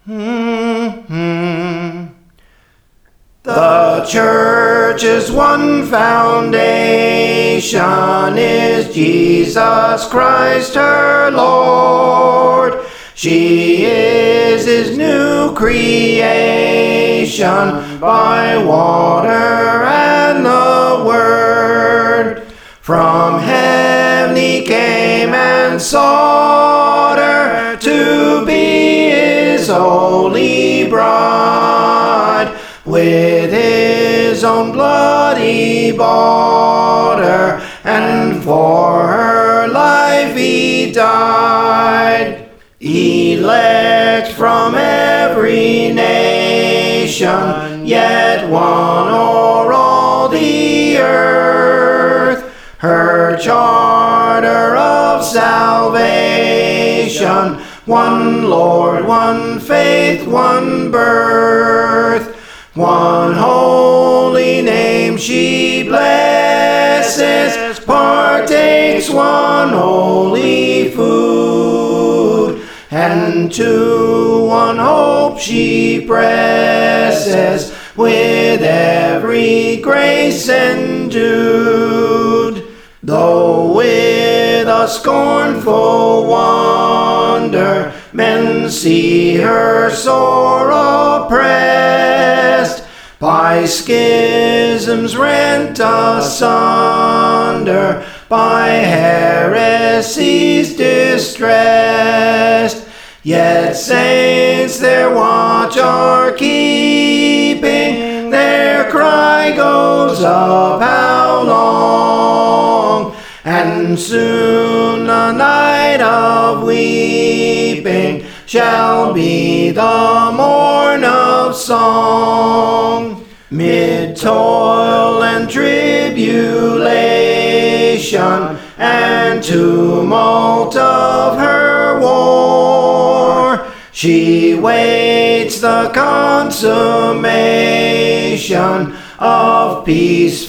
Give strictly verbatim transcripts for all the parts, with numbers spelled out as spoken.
Mm-hmm. The church's one foundation is Jesus Christ her Lord. She is his new creation by water and the word. From heaven he came and sought her to be his holy bride. With his own blood he bought her, and for her life he died. Elect from every nation, yet one o'er all the earth. Her charter of salvation, one Lord, one faith, one birth. One holy name she blesses, partakes one holy food, and to one hope she presses, with every grace endued. Though with a scornful wonder men see her sore oppressed, by schisms rent asunder, by heresies distressed, yet saints their watch are keeping, their cry goes up, how long? And soon the night of weeping shall be the morn of song. Mid toil and tribulation and tumult of her war, she waits the consummation of peace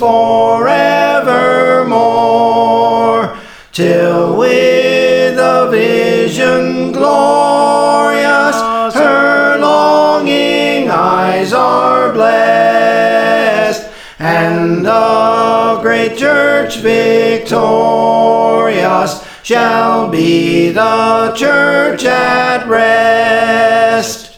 forevermore, till with a vision glorious her longing eyes are blessed, and the great church victorious shall be the church at rest.